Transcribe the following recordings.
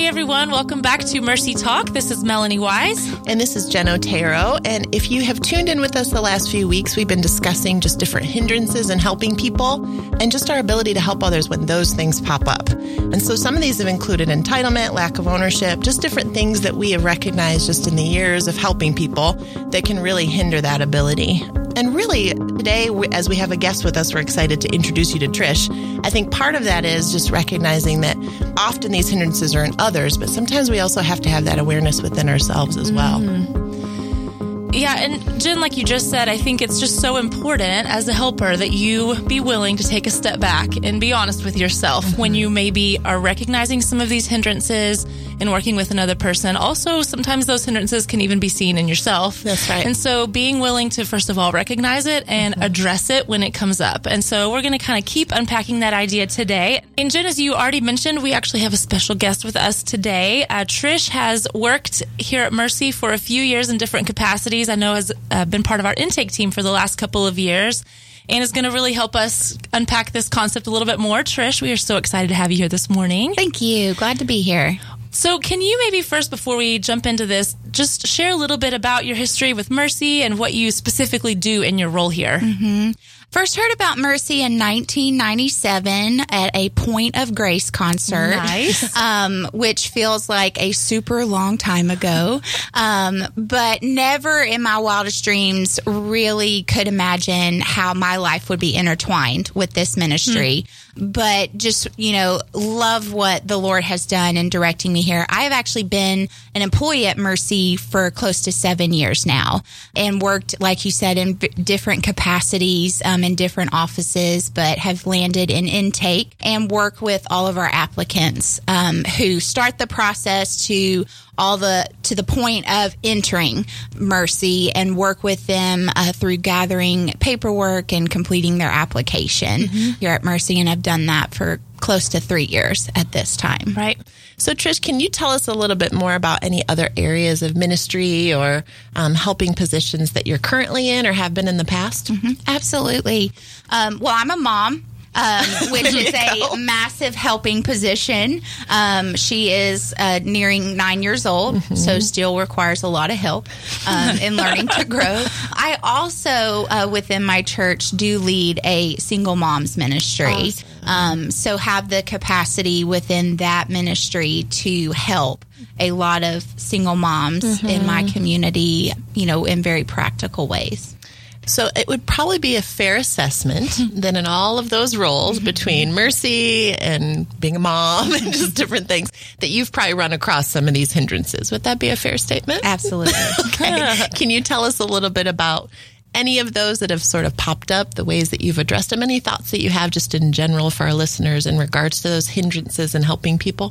Hey everyone, welcome back to Mercy Talk. This is Melanie Wise. And this is Jen Otero. And if you have tuned in with us the last few weeks, we've been discussing just different hindrances in helping people and just our ability to help others when those things pop up. And so some of these have included entitlement, lack of ownership, just different things that we have recognized just in the years of helping people that can really hinder that ability. And really, today, as we have a guest with us, we're excited to introduce you to Trish. I think part of that is just recognizing that often these hindrances are in others, but sometimes we also have to have that awareness within ourselves as well. Yeah, and Jen, like you just said, I think it's just so important as a helper that you be willing to take a step back and be honest with yourself when you maybe are recognizing some of these hindrances and working with another person. Also, sometimes those hindrances can even be seen in yourself. That's right. And so being willing to, first of all, recognize it and address it when it comes up. And so we're going to kind of keep unpacking that idea today. And Jen, as you already mentioned, we actually have a special guest with us today. Trish has worked here at Mercy for a few years in different capacities. I know has been part of our intake team for the last couple of years and is going to really help us unpack this concept a little bit more. Trish, we are so excited to have you here this morning. Thank you. Glad to be here. So can you maybe first, before we jump into this, just share a little bit about your history with Mercy and what you specifically do in your role here? First heard about Mercy in 1997 at a Point of Grace concert. Nice. Which feels like a super long time ago. But never in my wildest dreams really could imagine how my life would be intertwined with this ministry. But just, love what the Lord has done in directing me here. I have actually been an employee at Mercy for close to 7 years now and worked, like you said, in different capacities, in different offices, but have landed in intake and work with all of our applicants, who start the process to the point of entering Mercy and work with them through gathering paperwork and completing their application here at Mercy. And I've done that for close to 3 years at this time. Right. So Trish, can you tell us a little bit more about any other areas of ministry or helping positions that you're currently in or have been in the past? Absolutely. Well, I'm a mom. Which is a massive helping position. She is nearing 9 years old, so still requires a lot of help in learning to grow. I also, within my church, do lead a single moms ministry. Awesome. So have the capacity within that ministry to help a lot of single moms in my community, in very practical ways. So it would probably be a fair assessment that in all of those roles between Mercy and being a mom and just different things that you've probably run across some of these hindrances. Would that be a fair statement? Absolutely. Okay. Can you tell us a little bit about any of those that have sort of popped up, the ways that you've addressed them? Any thoughts that you have just in general for our listeners in regards to those hindrances in helping people?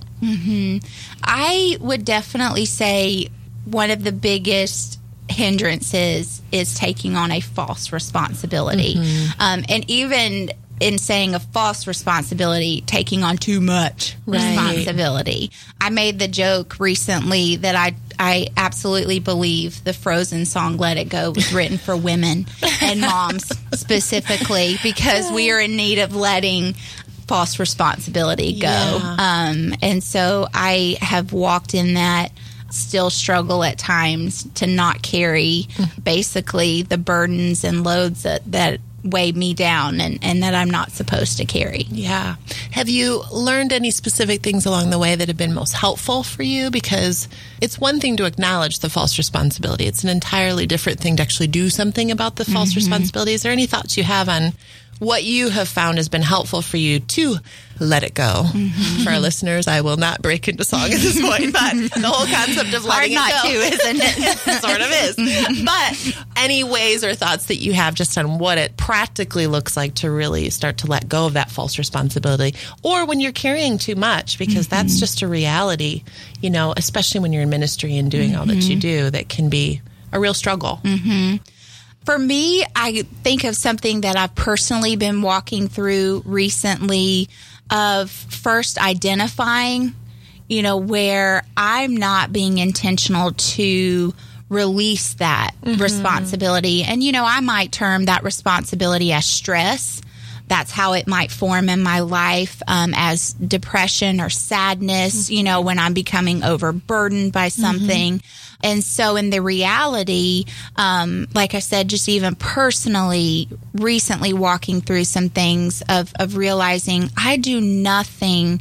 I would definitely say one of the biggest hindrances is taking on a false responsibility. And even in saying a false responsibility, taking on too much responsibility. I made the joke recently that I absolutely believe the Frozen song Let It Go was written for women and moms specifically, because we are in need of letting false responsibility go. And so I have walked in that, still struggle at times to not carry basically the burdens and loads that weigh me down and that I'm not supposed to carry. Yeah. Have you learned any specific things along the way that have been most helpful for you? Because it's one thing to acknowledge the false responsibility. It's an entirely different thing to actually do something about the false responsibility. Is there any thoughts you have on what you have found has been helpful for you to let it go? For our listeners, I will not break into song at this point, but the whole concept of letting it go. Hard not to, isn't it? Sort of is. But any ways or thoughts that you have just on what it practically looks like to really start to let go of that false responsibility, or when you're carrying too much, because that's just a reality, especially when you're in ministry and doing all that you do, that can be a real struggle. For me, I think of something that I've personally been walking through recently, of first identifying, where I'm not being intentional to release that responsibility. And, I might term that responsibility as stress, That's how it might form in my life, as depression or sadness, when I'm becoming overburdened by something. And so in the reality, like I said, just even personally, recently walking through some things of realizing I do nothing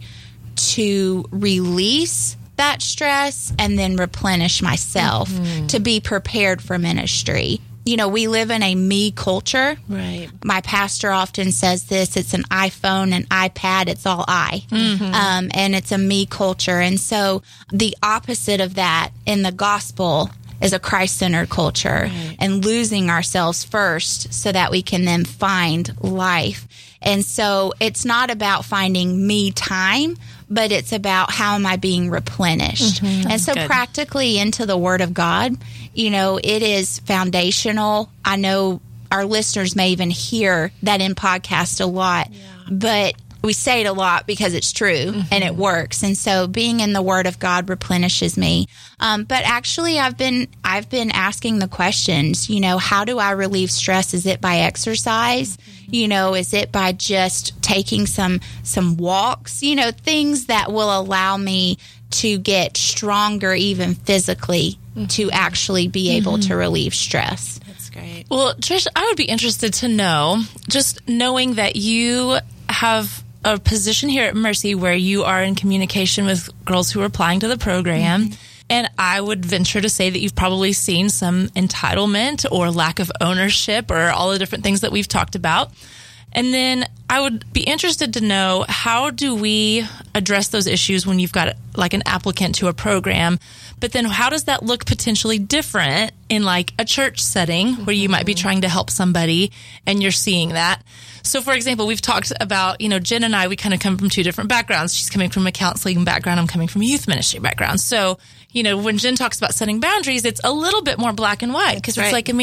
to release that stress and then replenish myself to be prepared for ministry. We live in a me culture. Right. My pastor often says this, it's an iPhone, an iPad, it's all I. And it's a me culture. And so the opposite of that in the gospel is a Christ-centered culture, and losing ourselves first so that we can then find life. And so it's not about finding me time, but it's about how am I being replenished. And so practically into the Word of God, it is foundational. I know our listeners may even hear that in podcast a lot, but we say it a lot because it's true and it works. And so being in the Word of God replenishes me. But actually, I've been asking the questions, how do I relieve stress? Is it by exercise? Is it by just taking some walks? Things that will allow me to get stronger, even physically, to actually be able to relieve stress. That's great. Well, Trish, I would be interested to know, just knowing that you have a position here at Mercy where you are in communication with girls who are applying to the program. And I would venture to say that you've probably seen some entitlement or lack of ownership or all the different things that we've talked about. And then I would be interested to know, how do we address those issues when you've got like an applicant to a program? But then how does that look potentially different in like a church setting where you might be trying to help somebody and you're seeing that? So, for example, we've talked about, Jen and I, we kind of come from two different backgrounds. She's coming from a counseling background. I'm coming from a youth ministry background. So, when Jen talks about setting boundaries, it's a little bit more black and white because it's like,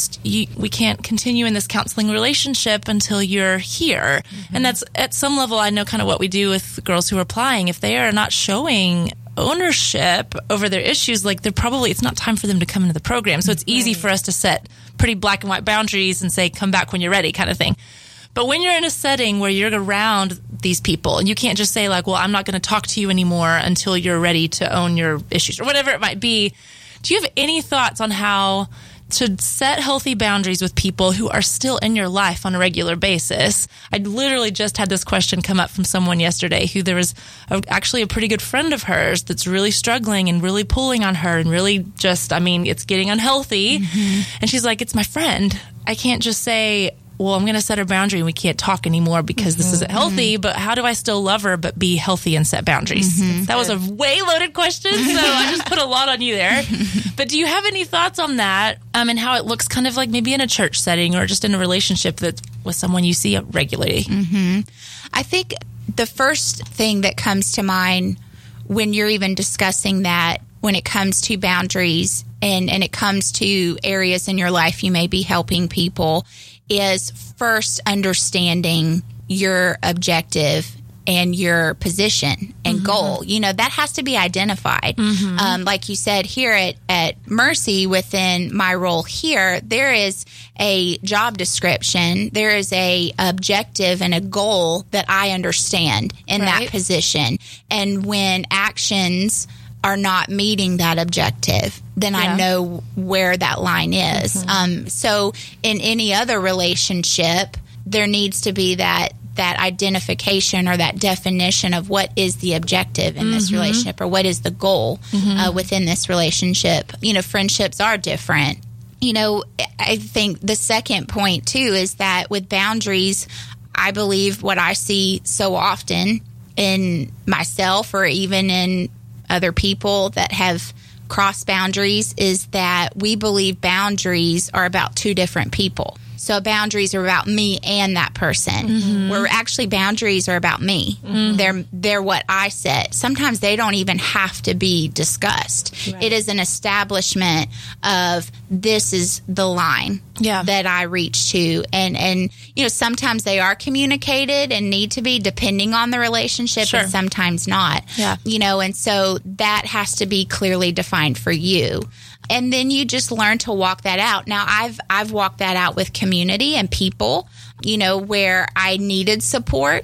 we can't continue in this counseling relationship until you're here. And that's at some level, I know kind of what we do with girls who are applying. If they are not showing ownership over their issues, like it's not time for them to come into the program. So it's easy for us to set pretty black and white boundaries and say, come back when you're ready kind of thing. But when you're in a setting where you're around these people and you can't just say like, well, I'm not going to talk to you anymore until you're ready to own your issues or whatever it might be. Do you have any thoughts on how to set healthy boundaries with people who are still in your life on a regular basis? I literally just had this question come up from someone yesterday who there was actually a pretty good friend of hers that's really struggling and really pulling on her and really just, it's getting unhealthy. And she's like, it's my friend. I can't just say, well, I'm going to set a boundary and we can't talk anymore because this isn't healthy, but how do I still love her but be healthy and set boundaries? That was a way loaded question, so I just put a lot on you there. But do you have any thoughts on that and how it looks kind of like maybe in a church setting or just in a relationship that's with someone you see regularly? I think the first thing that comes to mind when you're even discussing that, when it comes to boundaries and it comes to areas in your life you may be helping people, is first understanding your objective and your position and goal. That has to be identified. Like you said, here at Mercy, within my role here, there is a job description. There is a objective and a goal that I understand in that position. And when actions are not meeting that objective, then I know where that line is. So in any other relationship, there needs to be that identification or that definition of what is the objective in this relationship or what is the goal within this relationship. Friendships are different. I think the second point too is that with boundaries, I believe what I see so often in myself or even in other people that have crossed boundaries is that we believe boundaries are about two different people. So boundaries are about me and that person. Where actually boundaries are about me. They're what I set. Sometimes they don't even have to be discussed. It is an establishment of this is the line that I reach to. And sometimes they are communicated and need to be depending on the relationship and sometimes not. And so that has to be clearly defined for you. And then you just learn to walk that out. Now, I've walked that out with community and people. where I needed support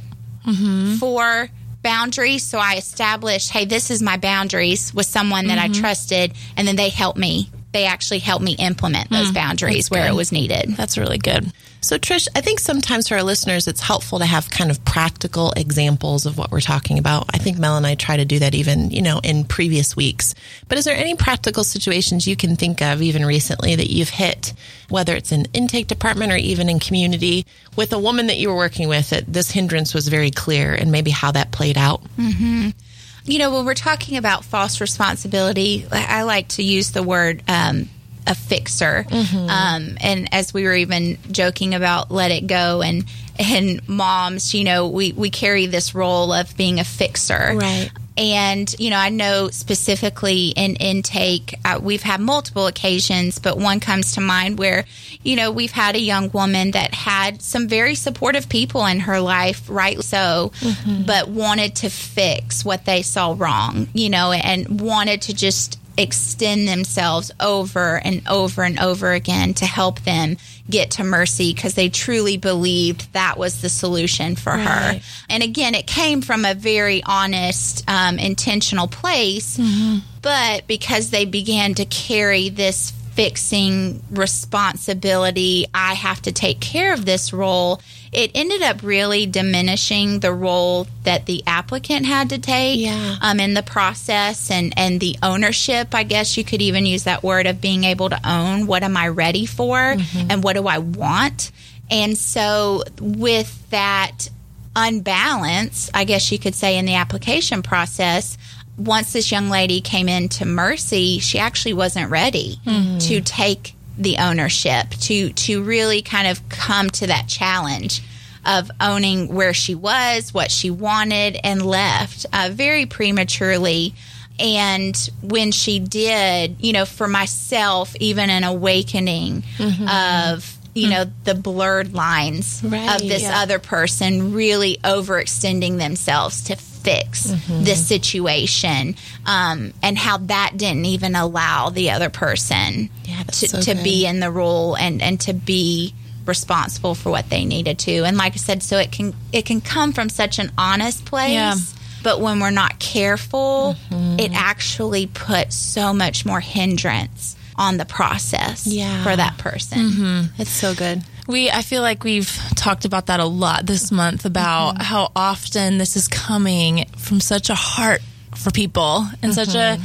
for boundaries. So I established, hey, this is my boundaries with someone that I trusted, and then they helped me. They actually helped me implement those boundaries where it was needed. That's really good. So, Trish, I think sometimes for our listeners, it's helpful to have kind of practical examples of what we're talking about. I think Mel and I try to do that even, in previous weeks. But is there any practical situations you can think of even recently that you've hit, whether it's in intake department or even in community, with a woman that you were working with, that this hindrance was very clear and maybe how that played out? Mm-hmm. When we're talking about false responsibility, I like to use the word a fixer. And as we were even joking about let it go and moms, we carry this role of being a fixer. Right. And, I know specifically in intake, we've had multiple occasions, but one comes to mind where, we've had a young woman that had some very supportive people in her life, right? So, but wanted to fix what they saw wrong, and wanted to just extend themselves over and over and over again to help them get to Mercy because they truly believed that was the solution for her. And again, it came from a very honest, intentional place, but because they began to carry this fixing responsibility, I have to take care of this role, it ended up really diminishing the role that the applicant had to take in the process and the ownership, I guess you could even use that word, of being able to own what am I ready for and what do I want. And so with that unbalance, I guess you could say, in the application process, once this young lady came into Mercy, she actually wasn't ready to take the ownership, to really kind of come to that challenge of owning where she was, what she wanted, and left very prematurely. And when she did, for myself, even an awakening of the blurred lines of this other person really overextending themselves to fix this situation, and how that didn't even allow the other person to be in the role and to be responsible for what they needed to. And like I said, so it can come from such an honest place, but when we're not careful, it actually puts so much more hindrance on the process for that person. It's so good. I feel like we've talked about that a lot this month, about how often this is coming from such a heart for people and such a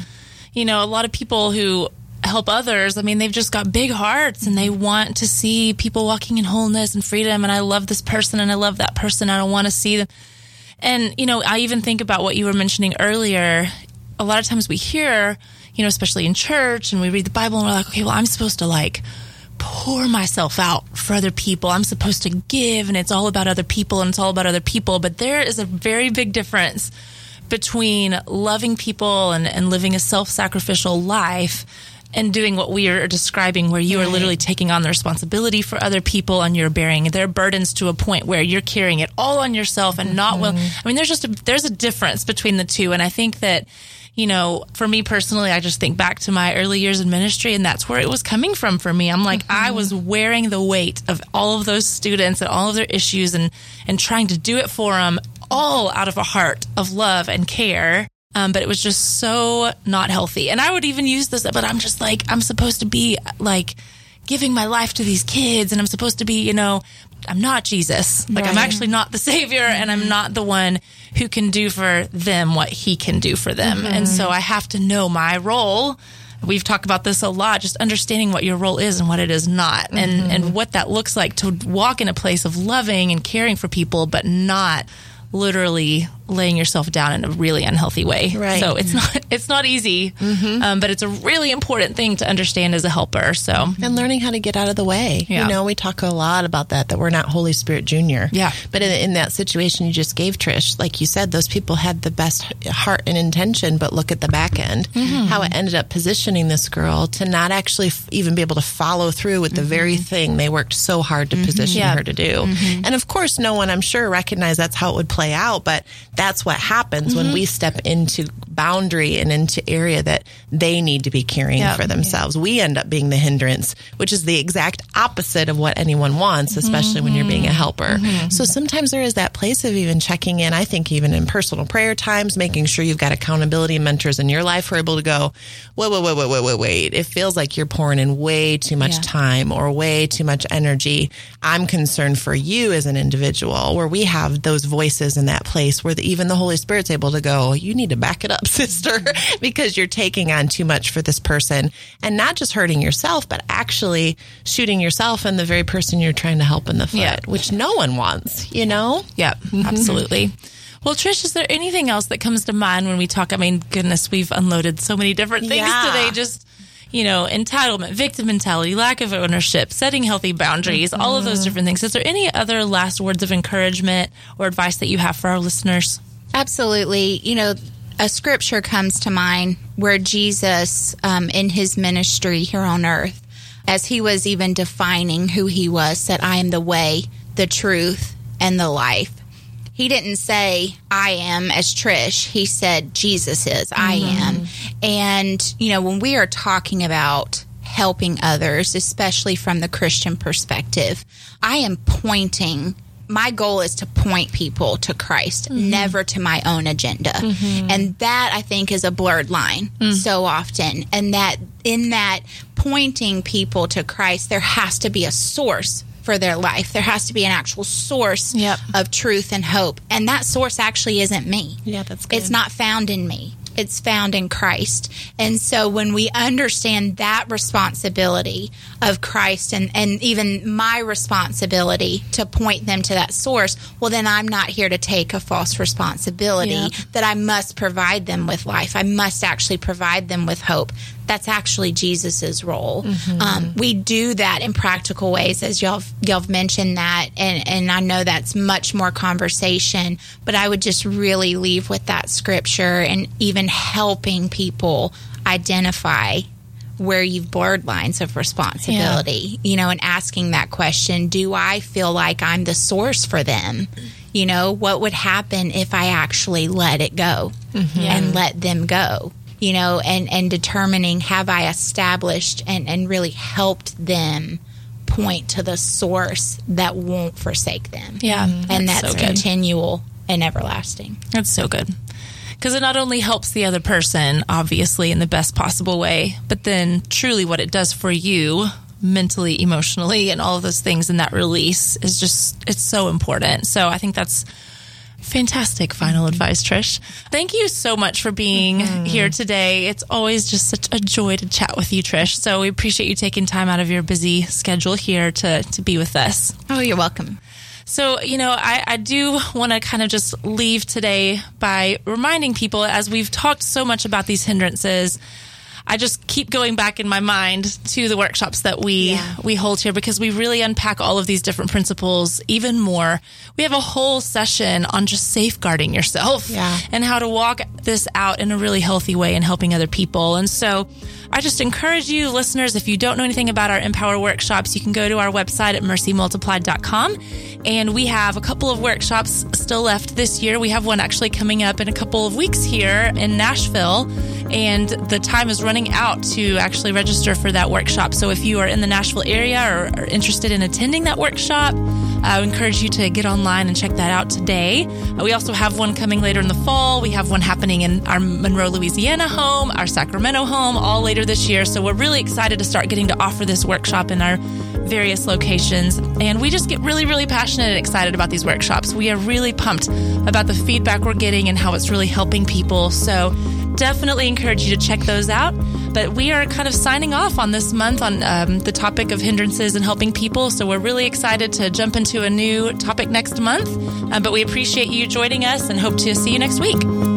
lot of people who help others. I mean, they've just got big hearts and they want to see people walking in wholeness and freedom. And I love this person and I love that person. I don't want to see them. And, I even think about what you were mentioning earlier. A lot of times we hear, especially in church, and we read the Bible and we're like, okay, well, I'm supposed to pour myself out for other people. I'm supposed to give, and it's all about other people, and it's all about other people. But there is a very big difference between loving people and living a self-sacrificial life and doing what we are describing, where you are literally taking on the responsibility for other people and you're bearing their burdens to a point where you're carrying it all on yourself and not there's a difference between the two. And I think that, for me personally, I just think back to my early years in ministry, and that's where it was coming from for me. I'm like, I was wearing the weight of all of those students and all of their issues and trying to do it for them, all out of a heart of love and care. But it was just so not healthy. And I would even use this, but I'm just like, I'm supposed to be giving my life to these kids, and I'm supposed to be, I'm not Jesus. I'm actually not the Savior, and I'm not the one who can do for them what He can do for them. And so I have to know my role. We've talked about this a lot, just understanding what your role is and what it is not, and what that looks like to walk in a place of loving and caring for people, but not literally laying yourself down in a really unhealthy way. Right. So it's not easy, but it's a really important thing to understand as a helper. So, and learning how to get out of the way. Yeah. We talk a lot about that we're not Holy Spirit Junior. Yeah. But in that situation you just gave, Trish, like you said, those people had the best heart and intention, but look at the back end, how it ended up positioning this girl to not actually even be able to follow through with the very thing they worked so hard to position her to do. And of course, no one, I'm sure, recognized that's how it would play out, but that's what happens when we step into boundary and into area that they need to be carrying for themselves. We end up being the hindrance, which is the exact opposite of what anyone wants, especially when you're being a helper. So sometimes there is that place of even checking in. I think even in personal prayer times, making sure you've got accountability mentors in your life who are able to go, wait. It feels like you're pouring in way too much time or way too much energy. I'm concerned for you as an individual, where we have those voices in that place where even the Holy Spirit's able to go, you need to back it up, sister, because you're taking on too much for this person, and not just hurting yourself, but actually shooting yourself and the very person you're trying to help in the foot, which no one wants, you know? Yeah, absolutely. Well, Trish, is there anything else that comes to mind when we talk? I mean, goodness, we've unloaded so many different things today. Just, entitlement, victim mentality, lack of ownership, setting healthy boundaries, all of those different things. Is there any other last words of encouragement or advice that you have for our listeners? Absolutely. A scripture comes to mind where Jesus, in his ministry here on earth, as he was even defining who he was, said, I am the way, the truth, and the life. He didn't say, I am as Trish. He said, Jesus is, I am. And, when we are talking about helping others, especially from the Christian perspective, I am pointing. My goal is to point people to Christ, never to my own agenda. And that, I think, is a blurred line so often. And that in that pointing people to Christ, there has to be a source for their life. There has to be an actual source of truth and hope. And that source actually isn't me. Yeah, that's good. It's not found in me. It's found in Christ. And so when we understand that responsibility of Christ and even my responsibility to point them to that source, well, then I'm not here to take a false responsibility that I must provide them with life. I must actually provide them with hope. That's actually Jesus's role. We do that in practical ways, as y'all mentioned that, and I know that's much more conversation, but I would just really leave with that scripture and even helping people identify where you've blurred lines of responsibility, and asking that question, do I feel like I'm the source for them? What would happen if I actually let it go and let them go? And determining, have I established and really helped them point to the source that won't forsake them? Yeah. And that's so continual and everlasting. That's so good. Because it not only helps the other person, obviously, in the best possible way, but then truly what it does for you mentally, emotionally, and all of those things in that release is just, it's so important. So I think that's fantastic final advice, Trish. Thank you so much for being here today. It's always just such a joy to chat with you, Trish. So we appreciate you taking time out of your busy schedule here to be with us. Oh, you're welcome. So, I do want to kind of just leave today by reminding people, as we've talked so much about these hindrances, I just keep going back in my mind to the workshops that we hold here, because we really unpack all of these different principles even more. We have a whole session on just safeguarding yourself and how to walk this out in a really healthy way and helping other people. And so I just encourage you, listeners, if you don't know anything about our Empower workshops, you can go to our website at mercymultiplied.com. And we have a couple of workshops still left this year. We have one actually coming up in a couple of weeks here in Nashville. And the time is running out to actually register for that workshop. So if you are in the Nashville area or are interested in attending that workshop, I would encourage you to get online and check that out today. We also have one coming later in the fall. We have one happening in our Monroe, Louisiana home, our Sacramento home, all later this year. So we're really excited to start getting to offer this workshop in our various locations. And we just get really, really passionate and excited about these workshops. We are really pumped about the feedback we're getting and how it's really helping people. So definitely encourage you to check those out. But we are kind of signing off on this month on the topic of hindrances and helping people. So we're really excited to jump into a new topic next month. But we appreciate you joining us and hope to see you next week.